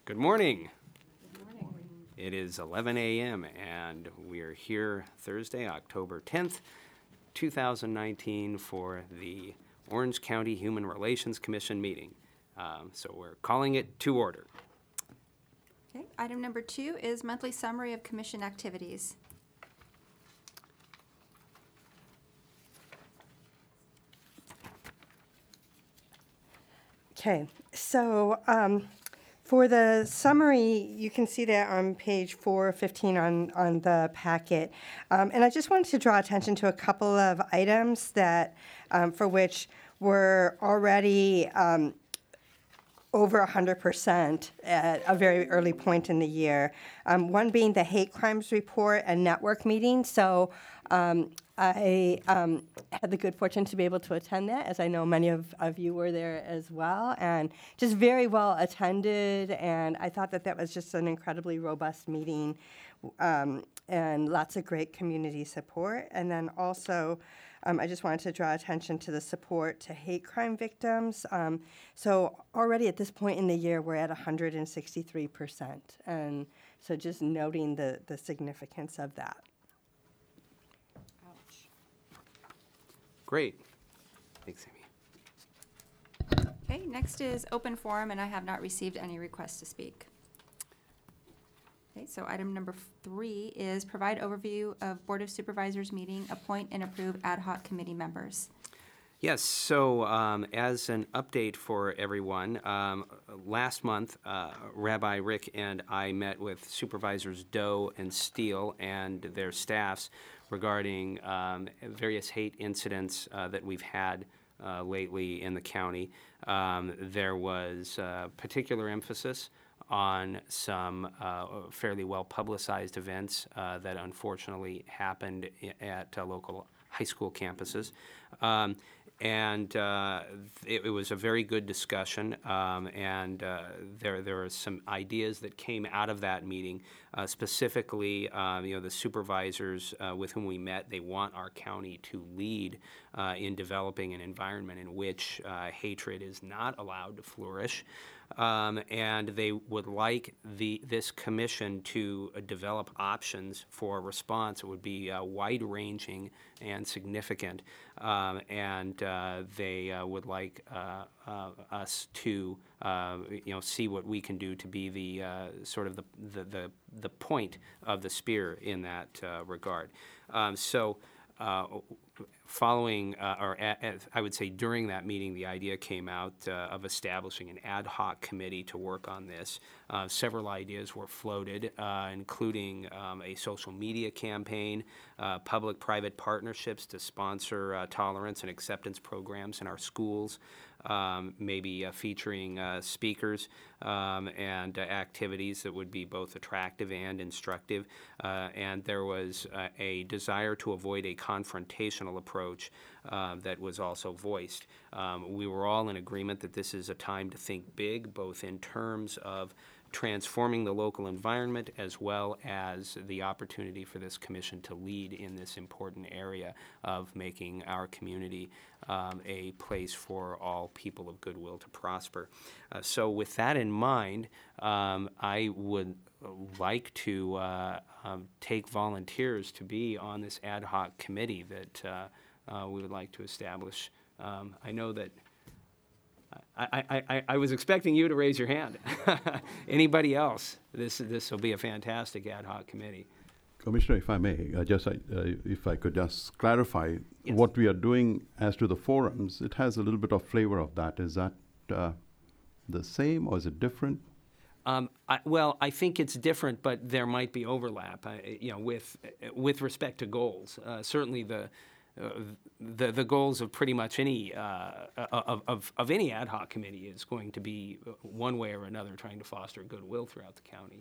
Good morning. Good morning. It is 11 a.m. and we are here Thursday, October 10th, 2019 for the Orange County Human Relations Commission meeting. So we're calling it to order. Okay, item number 2 is monthly summary of commission activities. Okay, so for the summary, you can see that on page 415 on the packet. And I just wanted to draw attention to a couple of items that for which we're already over 100% at a very early point in the year. One being the hate crimes report and network meeting. So I had the good fortune to be able to attend that, as I know many of you were there as well, and just very well attended, and I thought that was just an incredibly robust meeting, and lots of great community support. And then also, I just wanted to draw attention to the support to hate crime victims. So already at this point in the year, we're at 163%, and so just noting the significance of that. Great. Thanks, Amy. Okay, next is open forum, and I have not received any requests to speak. Okay, so item number 3 is provide overview of Board of Supervisors meeting, appoint and approve ad hoc committee members. Yes, so as an update for everyone, last month, Rabbi Rick and I met with Supervisors Doe and Steele and their staffs regarding various hate incidents that we've had lately in the county. There was particular emphasis on some fairly well-publicized events that unfortunately happened at local high school campuses. And it was a very good discussion, and there are some ideas that came out of that meeting. Specifically, the supervisors with whom we met, they want our county to lead in developing an environment in which hatred is not allowed to flourish. And they would like this commission to develop options for a response that would be wide-ranging and significant, and they would like us to see what we can do to be the sort of the point of the spear in that regard. Following, I would say during that meeting, the idea came out of establishing an ad hoc committee to work on this. Several ideas were floated, including a social media campaign, public-private partnerships to sponsor tolerance and acceptance programs in our schools, maybe featuring speakers and activities that would be both attractive and instructive. And there was a desire to avoid a confrontational approach that was also voiced. We were all in agreement that this is a time to think big, both in terms of transforming the local environment as well as the opportunity for this commission to lead in this important area of making our community a place for all people of goodwill to prosper. So with that in mind, I would like to take volunteers to be on this ad hoc committee that we would like to establish. I know that I was expecting you to raise your hand. Anybody else? This will be a fantastic ad hoc committee. Commissioner, if I may, if I could just clarify, Yes. What we are doing as to the forums, it has a little bit of flavor of that. Is that the same or is it different? I think it's different, but there might be overlap. With respect to goals, certainly the goals of pretty much any of any ad hoc committee is going to be one way or another trying to foster goodwill throughout the county.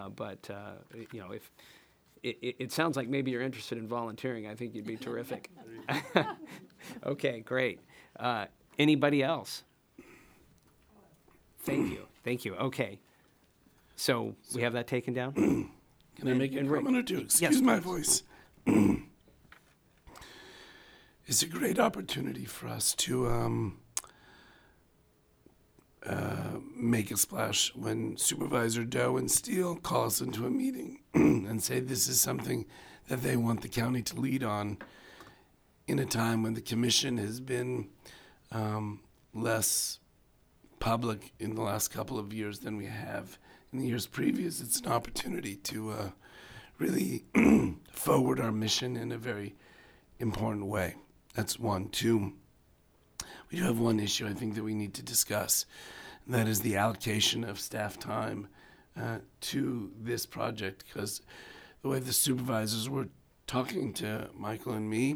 If it sounds like maybe you're interested in volunteering, I think you'd be terrific. Okay, great. Anybody else? Thank you. Okay. So we have that taken down? Can I make a comment or two? Excuse Yes, my please. voice. It's a great opportunity for us to make a splash when Supervisor Doe and Steele call us into a meeting and say this is something that they want the county to lead on in a time when the commission has been less public in the last couple of years than we have in the years previous. It's an opportunity to really forward our mission in a very important way. That's one. Two, we do have one issue I think that we need to discuss, and that is the allocation of staff time to this project, because the way the supervisors were talking to Michael and me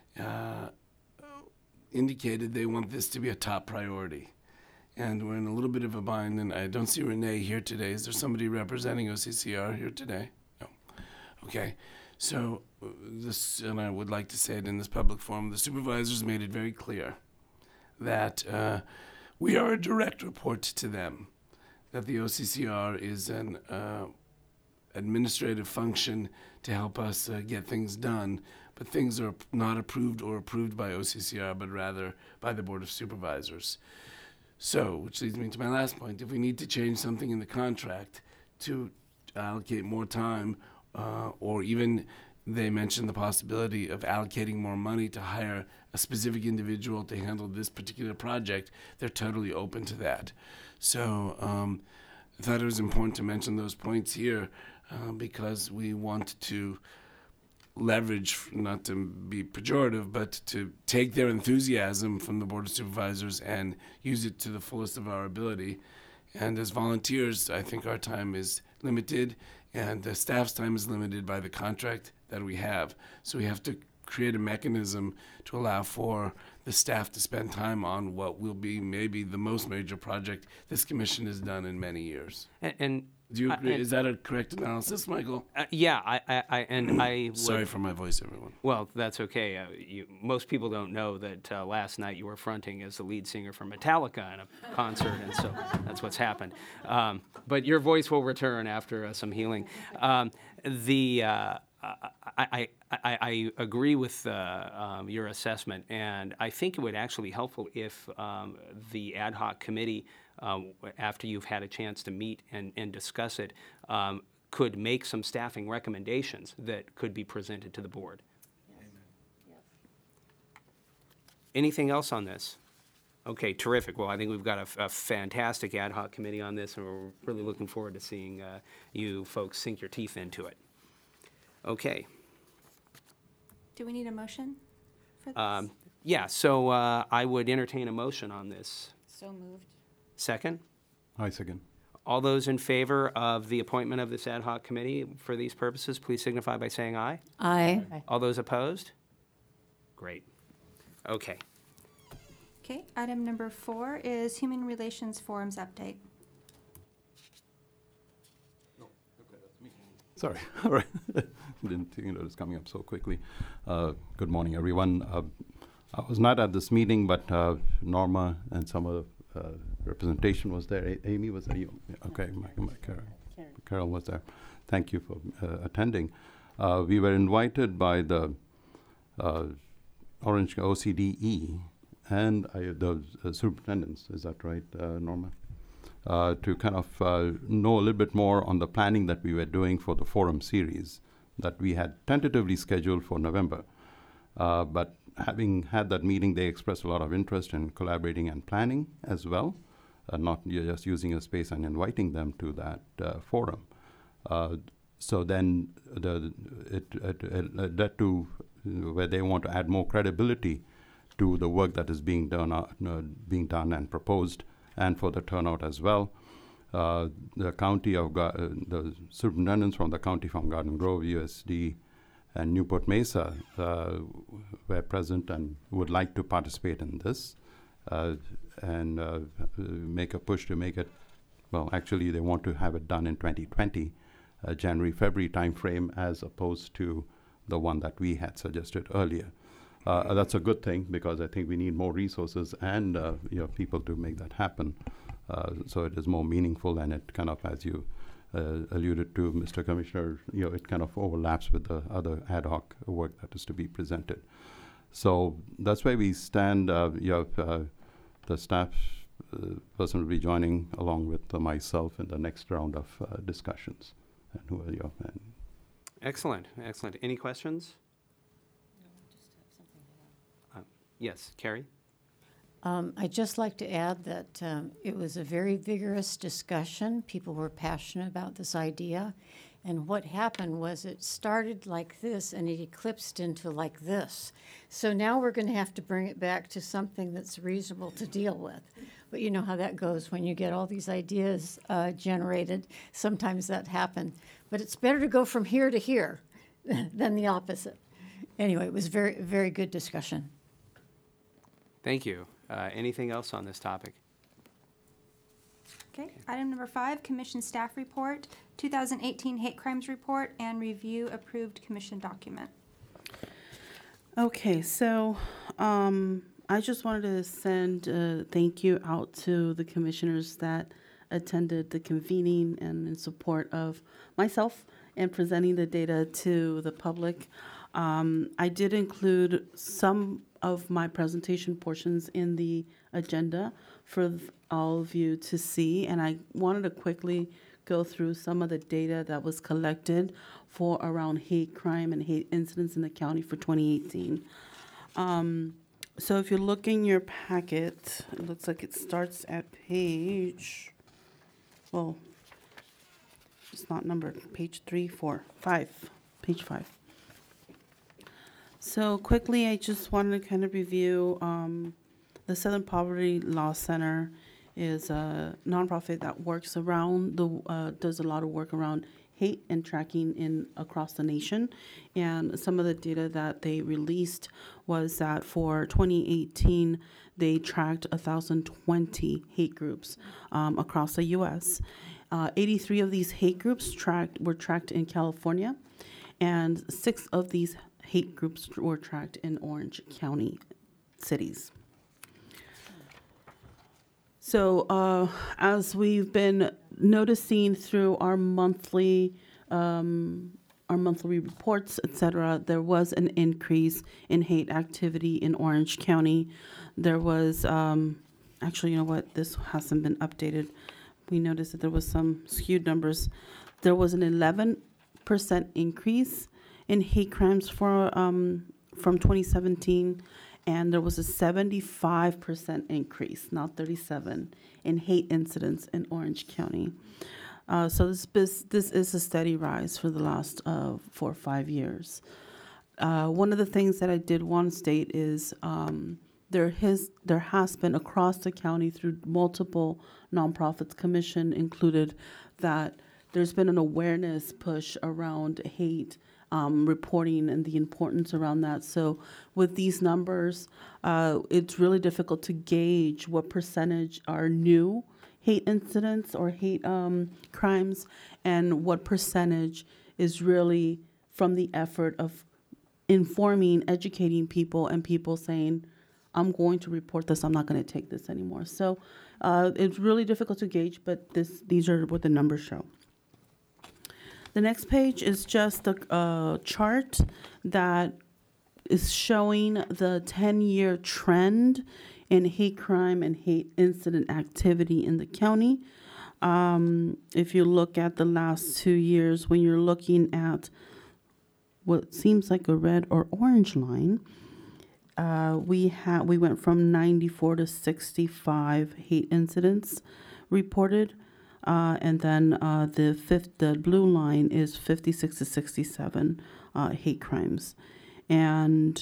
indicated they want this to be a top priority. And we're in a little bit of a bind, and I don't see Renee here today. Is there somebody representing OCCR here today? No. Okay. So this, and I would like to say it in this public forum, the supervisors made it very clear that we are a direct report to them, that the OCCR is an administrative function to help us get things done, but things are not approved by OCCR, but rather by the Board of Supervisors. So, which leads me to my last point. If we need to change something in the contract to allocate more time, or even they mentioned the possibility of allocating more money to hire a specific individual to handle this particular project, they're totally open to that. So I thought it was important to mention those points here because we want to leverage, not to be pejorative, but to take their enthusiasm from the Board of Supervisors and use it to the fullest of our ability. And as volunteers, I think our time is limited, and the staff's time is limited by the contract that we have. So we have to create a mechanism to allow for the staff to spend time on what will be maybe the most major project this commission has done in many years. And do you agree? Is that a correct analysis, Michael? yeah, I would, Sorry for my voice, everyone. Well, that's okay. Most people don't know that last night you were fronting as the lead singer for Metallica in a concert, and so that's what's happened. But your voice will return after some healing. I agree with your assessment, and I think it would actually be helpful if the ad hoc committee, after you've had a chance to meet and discuss it, could make some staffing recommendations that could be presented to the board. Anything else on this? Okay, terrific. Well, I think we've got a fantastic ad hoc committee on this, and we're really looking forward to seeing you folks sink your teeth into it. Okay. Do we need a motion for this? Yeah, so I would entertain a motion on this. So moved. Second? I second. All those in favor of the appointment of this ad hoc committee for these purposes, please signify by saying aye. Aye. All those opposed? Great. Okay. Okay, item number 4 is Human Relations Forums update. Sorry. All right. Didn't think it was coming up so quickly. Good morning, everyone. I was not at this meeting, but Norma and some of the representation was there. Amy, was that you? Yeah, okay, Carol was there. Thank you for attending. We were invited by the Orange OCDE and the superintendents, is that right, Norma? To kind of know a little bit more on the planning that we were doing for the forum series that we had tentatively scheduled for November. But having had that meeting, they expressed a lot of interest in collaborating and planning as well, not just using a space and inviting them to that forum. So then it led to where they want to add more credibility to the work that is being done and proposed, and for the turnout as well. The county of the superintendents from the county from Garden Grove, USD, and Newport Mesa were present and would like to participate in this and make a push to make it. Well, actually, they want to have it done in 2020, January, February timeframe, as opposed to the one that we had suggested earlier. That's a good thing because I think we need more resources and people to make that happen. So it is more meaningful, and it kind of, as you alluded to, Mr. Commissioner, it kind of overlaps with the other ad hoc work that is to be presented. So that's where we stand. The staff person will be joining along with myself in the next round of discussions. And who are you? And Excellent, excellent. Any questions? Yes, Carrie? I'd just like to add that it was a very vigorous discussion. People were passionate about this idea. And what happened was it started like this and it eclipsed into like this. So now we're going to have to bring it back to something that's reasonable to deal with. But you know how that goes when you get all these ideas generated. Sometimes that happens. But it's better to go from here to here than the opposite. Anyway, it was very, very good discussion. Thank you. Anything else on this topic? Okay, item number 5, Commission Staff Report, 2018 Hate Crimes Report, and review approved commission document. Okay, so I just wanted to send a thank you out to the commissioners that attended the convening and in support of myself and presenting the data to the public. I did include some of my presentation portions in the agenda for all of you to see, and I wanted to quickly go through some of the data that was collected for around hate crime and hate incidents in the county for 2018. So if you look in your packet, it looks like it starts at page, well, it's not numbered, page 3, 4, 5, page 5. So quickly, I just wanted to kind of review the Southern Poverty Law Center is a nonprofit that works around does a lot of work around hate and tracking across the nation. And some of the data that they released was that for 2018, they tracked 1,020 hate groups across the U.S. 83 of these hate groups were tracked in California, and 6 of these hate groups were tracked in Orange County cities. So as we've been noticing through our monthly reports, et cetera, there was an increase in hate activity in Orange County. There was, actually, you know what, this hasn't been updated. We noticed that there was some skewed numbers. There was an 11% increase in hate crimes from 2017, and there was a 75% increase, not 37, in hate incidents in Orange County. So this is a steady rise for the last 4 or 5 years. One of the things that I did want to state is there has been across the county through multiple nonprofits, commission included, that there's been an awareness push around hate reporting and the importance around that. So with these numbers, it's really difficult to gauge what percentage are new hate incidents or hate crimes and what percentage is really from the effort of informing, educating people, and people saying, I'm going to report this, I'm not going to take this anymore. So it's really difficult to gauge, but these are what the numbers show. The next page is just a chart that is showing the 10-year trend in hate crime and hate incident activity in the county. If you look at the last 2 years, when you're looking at what seems like a red or orange line, we went from 94 to 65 hate incidents reported. And then the blue line is 56 to 67 hate crimes. And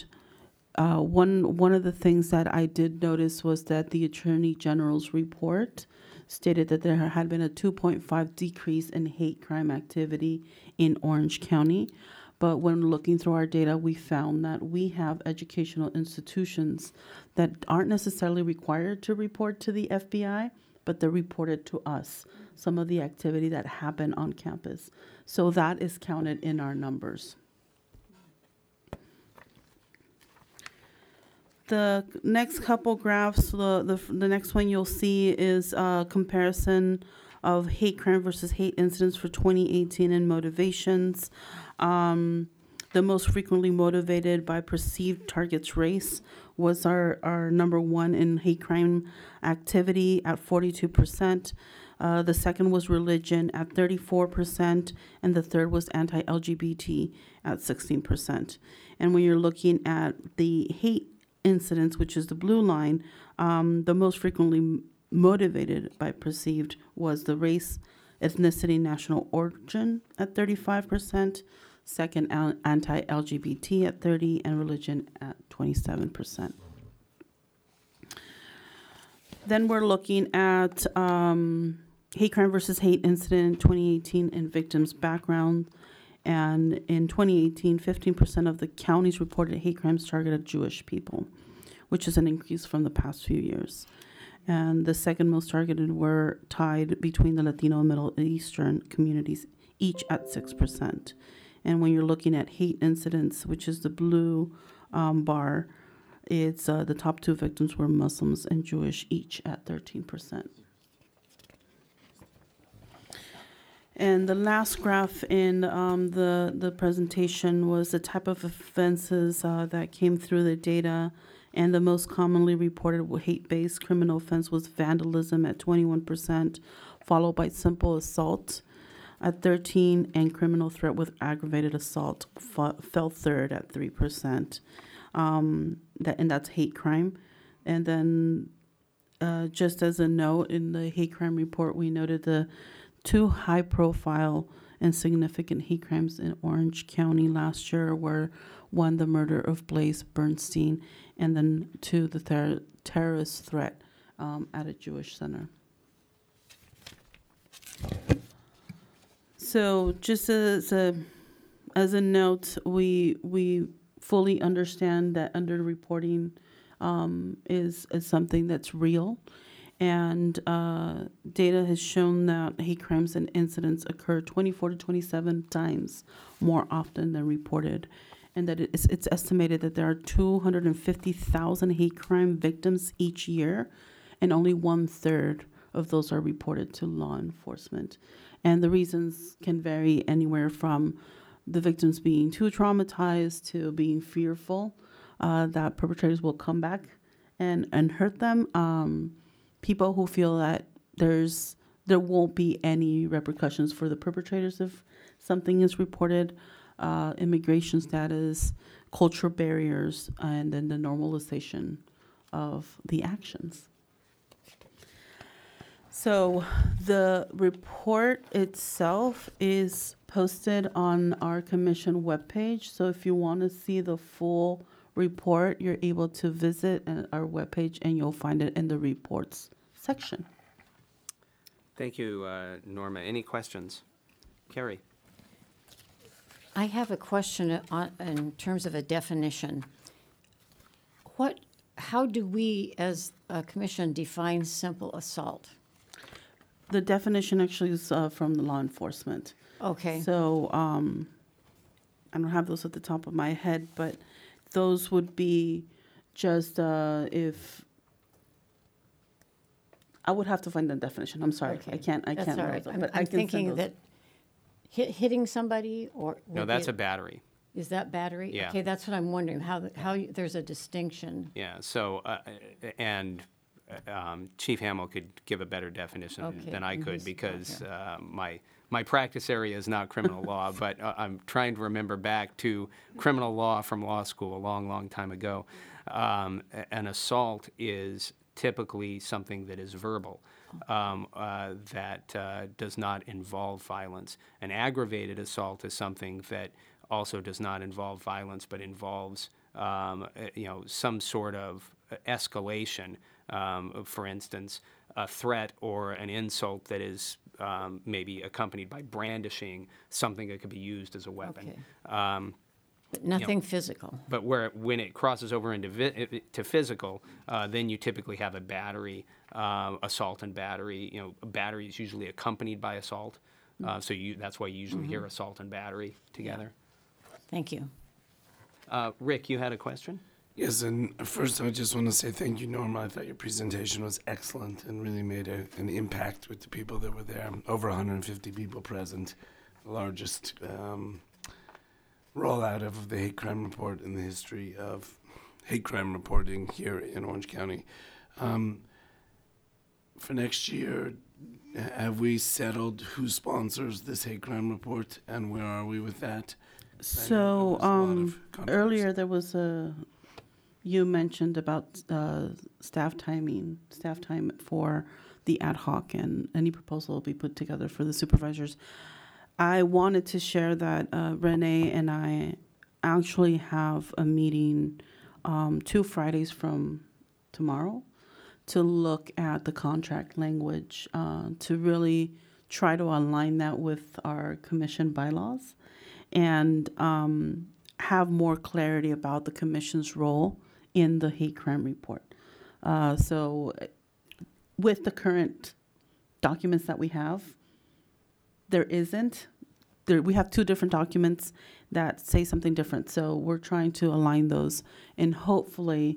one of the things that I did notice was that the Attorney General's report stated that there had been a 2.5 decrease in hate crime activity in Orange County. But when looking through our data, we found that we have educational institutions that aren't necessarily required to report to the FBI, but they're reported to us, some of the activity that happened on campus. So that is counted in our numbers. The next couple graphs, the next one you'll see is a comparison of hate crime versus hate incidents for 2018 and motivations. The most frequently motivated by perceived targets race was our number one in hate crime activity at 42%. The second was religion at 34%, and the third was anti-LGBT at 16%. And when you're looking at the hate incidents, which is the blue line, the most frequently motivated by perceived was the race, ethnicity, national origin at 35%, second anti-LGBT at 30%, and religion at 27%. Then we're looking at hate crime versus hate incident in 2018 and victims' background. And in 2018, 15% of the counties reported hate crimes targeted Jewish people, which is an increase from the past few years. And the second most targeted were tied between the Latino and Middle Eastern communities, each at 6%. And when you're looking at hate incidents, which is the blue bar, it's the top two victims were Muslims and Jewish, each at 13%. And the last graph in the presentation was the type of offenses that came through the data. And the most commonly reported hate-based criminal offense was vandalism at 21%, followed by simple assault at 13%, and criminal threat with aggravated assault fell third at 3%. And that's hate crime. And then just as a note, in the hate crime report, we noted the two high-profile and significant hate crimes in Orange County last year were, one, the murder of Blaise Bernstein, and then two, the terrorist threat at a Jewish center. So just as a note, we fully understand that under-reporting is something that's real. And data has shown that hate crimes and incidents occur 24 to 27 times more often than reported. And that it's estimated that there are 250,000 hate crime victims each year, and only 1/3 of those are reported to law enforcement. And the reasons can vary anywhere from the victims being too traumatized to being fearful that perpetrators will come back and hurt them. People who feel that there won't be any repercussions for the perpetrators if something is reported, immigration status, cultural barriers, and then the normalization of the actions. So the report itself is posted on our commission webpage. So if you want to see the full report, you're able to visit our webpage, and you'll find it in the reports section. Thank you, Norma. Any questions? Carrie? I have a question in terms of a definition. How do we, as a commission, define simple assault? The definition actually is from the law enforcement. Okay. So I don't have those at the top of my head, but those would be just if I would have to find the definition. I'm sorry, Okay. I can't. That's all right. But I'm I can send thinking those. that hitting somebody or No, would that's be a battery. Is that battery? Yeah. Okay, that's what I'm wondering, how there's a distinction. Yeah, so, Chief Hamill could give a better definition Okay, than I and could he's- because okay. my practice area is not criminal law, but I'm trying to remember back to criminal law from law school a long, long time ago. An assault is typically something that is verbal, that does not involve violence. An aggravated assault is something that also does not involve violence, but involves some sort of escalation. For instance, a threat or an insult that is maybe accompanied by brandishing something that could be used as a weapon. Okay. But nothing physical. But when it crosses over into to physical, then you typically have a battery, assault and battery. Battery is usually accompanied by assault, so that's why you usually hear assault and battery together. Thank you. Rick, you had a question? Yes, and first I just want to say thank you, Norma. I thought your presentation was excellent and really made an impact with the people that were there. Over 150 people present, the largest rollout of the hate crime report and the history of hate crime reporting here in Orange County. For next year, have we settled who sponsors this hate crime report, and where are we with that? So, there was a lot of controversy. earlier there was you mentioned about staff time for the ad hoc, and any proposal will be put together for the supervisors. I wanted to share that Renee and I actually have a meeting 2 Fridays from tomorrow to look at the contract language, to really try to align that with our commission bylaws and have more clarity about the commission's role in the hate crime report. So with the current documents that we have, we have 2 different documents that say something different. So we're trying to align those, and hopefully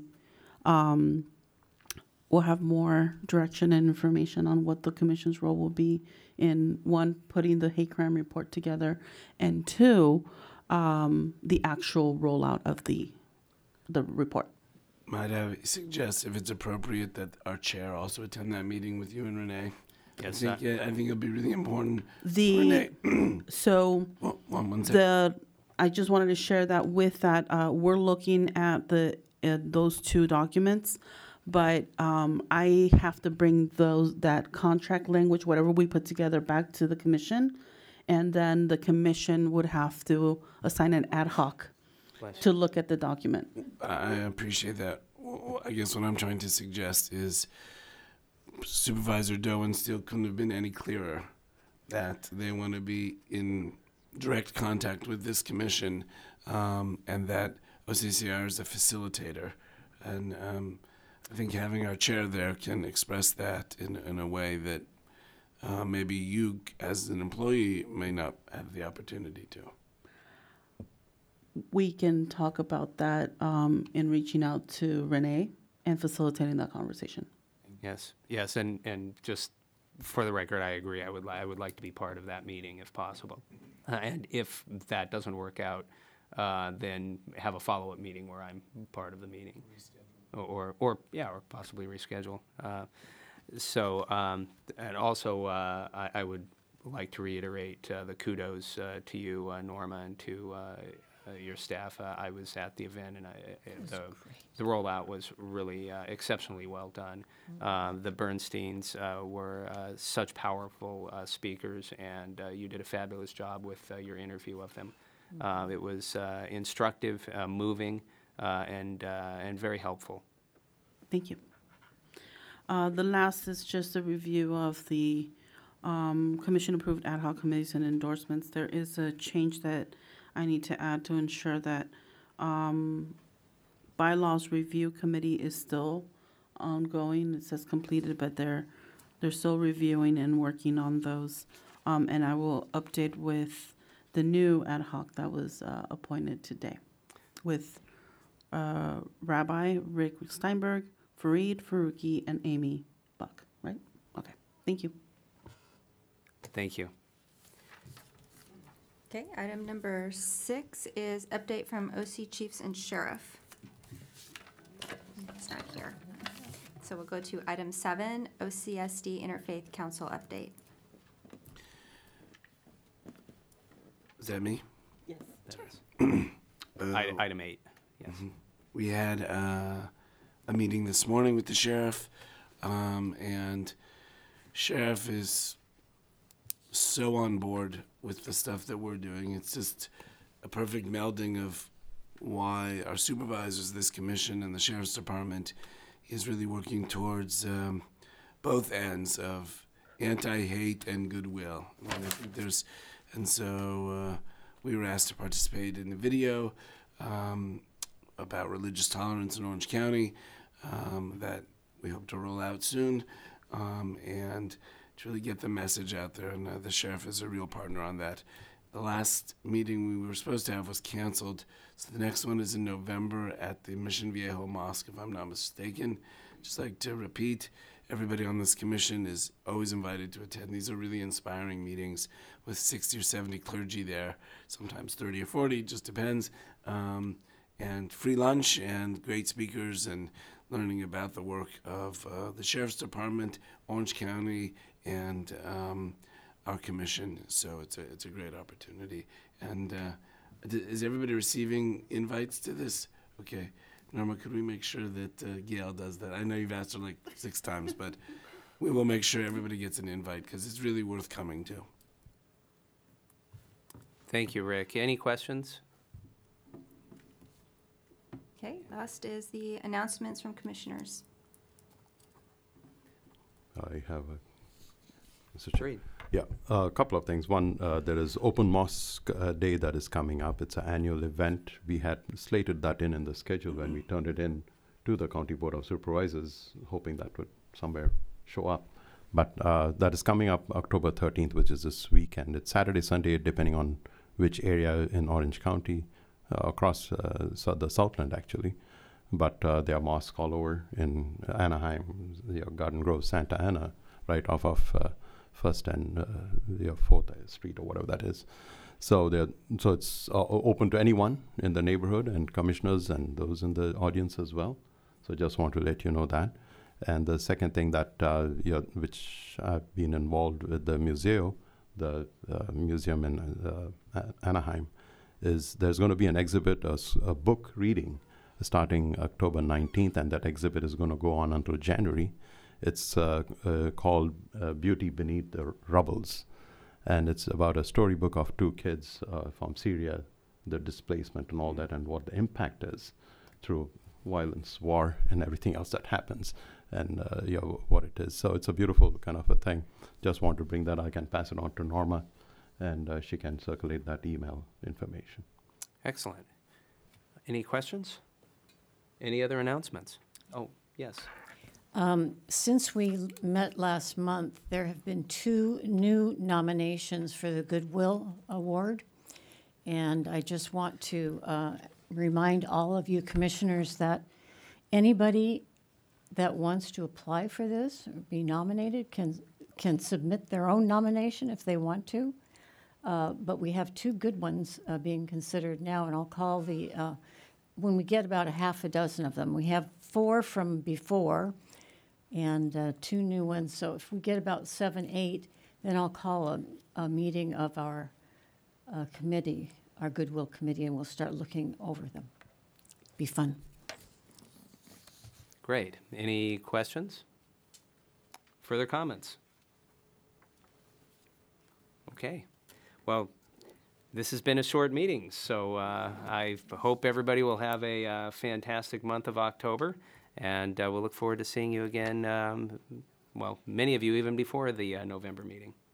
we'll have more direction and information on what the commission's role will be in, 1, putting the hate crime report together, and 2, the actual rollout of the report. Might I suggest, if it's appropriate, that our chair also attend that meeting with you and Renee? Yes, I think it'll be really important. The Renee, so one second. I just wanted to share that with that we're looking at those 2 documents, but I have to bring that contract language, whatever we put together, back to the commission, and then the commission would have to assign an ad hoc to look at the document. I appreciate that. I guess what I'm trying to suggest is Supervisor Doe and Steele couldn't have been any clearer that they want to be in direct contact with this commission, and that OCCR is a facilitator. And I think having our chair there can express that in a way that maybe you, as an employee, may not have the opportunity to. We can talk about that in reaching out to Renee and facilitating that conversation. Yes, and just for the record, I agree. I would like to be part of that meeting if possible. And if that doesn't work out, then have a follow-up meeting where I'm part of the meeting. Or possibly reschedule. And also, I would like to reiterate the kudos to you, Norma, and to your staff. I was at the event, and the rollout was really exceptionally well done. The Bernsteins were such powerful speakers, and you did a fabulous job with your interview of them. It was instructive, moving, and very helpful. Thank you. The last is just a review of the commission-approved ad hoc committees and endorsements. There is a change that I need to add to ensure that bylaws review committee is still ongoing. It says completed, but they're still reviewing and working on those. And I will update with the new ad hoc that was appointed today with Rabbi Rick Steinberg, Fareed Faruqi, and Amy Buck, right? Okay, thank you. Thank you. Okay, item number 6 is update from OC Chiefs and Sheriff. It's not here. So we'll go to item 7, OCSD Interfaith Council update. Is that me? Yes. Item 8, yes. We had a meeting this morning with the sheriff, and sheriff is so on board with the stuff that we're doing. It's just a perfect melding of why our supervisors, this commission, and the sheriff's department is really working towards both ends of anti-hate and goodwill. I mean, I think so we were asked to participate in the video about religious tolerance in Orange County that we hope to roll out soon, and to really get the message out there, and the sheriff is a real partner on that. The last meeting we were supposed to have was canceled, so the next one is in November at the Mission Viejo Mosque, if I'm not mistaken. Just like to repeat, everybody on this commission is always invited to attend. These are really inspiring meetings with 60 or 70 clergy there, sometimes 30 or 40, just depends. And free lunch and great speakers and learning about the work of the Sheriff's Department, Orange County, and our commission. So it's a great opportunity. And is everybody receiving invites to this? Okay. Norma, could we make sure that Gail does that? I know you've asked her like 6 times, but we will make sure everybody gets an invite because it's really worth coming to. Thank you, Rick. Any questions? Okay, last is the announcements from commissioners. I have Mr. Chair. Great. Yeah, a couple of things. One, there is Open Mosque Day that is coming up. It's an annual event. We had slated that in the schedule when we turned it in to the County Board of Supervisors, hoping that would somewhere show up. But that is coming up October 13th, which is this weekend. It's Saturday, Sunday, depending on which area in Orange County, across the Southland, actually. But there are mosques all over in Anaheim, Garden Grove, Santa Ana, right off of First and 4th Street or whatever that is. So it's open to anyone in the neighborhood and commissioners and those in the audience as well. So just want to let you know that. And the second thing that which I've been involved with the Museo, the museum in Anaheim, is there's going to be an exhibit, a book reading, starting October 19th, and that exhibit is going to go on until January. It's called Beauty Beneath the Rubbles, and it's about a storybook of 2 kids from Syria, the displacement and all that, and what the impact is through violence, war, and everything else that happens, and what it is. So it's a beautiful kind of a thing. Just want to bring that. I can pass it on to Norma, and she can circulate that email information. Excellent. Any questions? Any other announcements? Oh, yes. Since we met last month, there have been 2 new nominations for the Goodwill Award. And I just want to remind all of you commissioners that anybody that wants to apply for this or be nominated can submit their own nomination if they want to. But we have 2 good ones being considered now, and I'll call when we get about a half a dozen of them. We have 4 from before, and 2 new ones. So if we get about 7, 8, then I'll call a meeting of our committee, our Goodwill Committee, and we'll start looking over them. Be fun. Great. Any questions? Further comments? Okay. Well, this has been a short meeting, so I hope everybody will have a fantastic month of October. And we'll look forward to seeing you again, well, many of you even before the November meeting.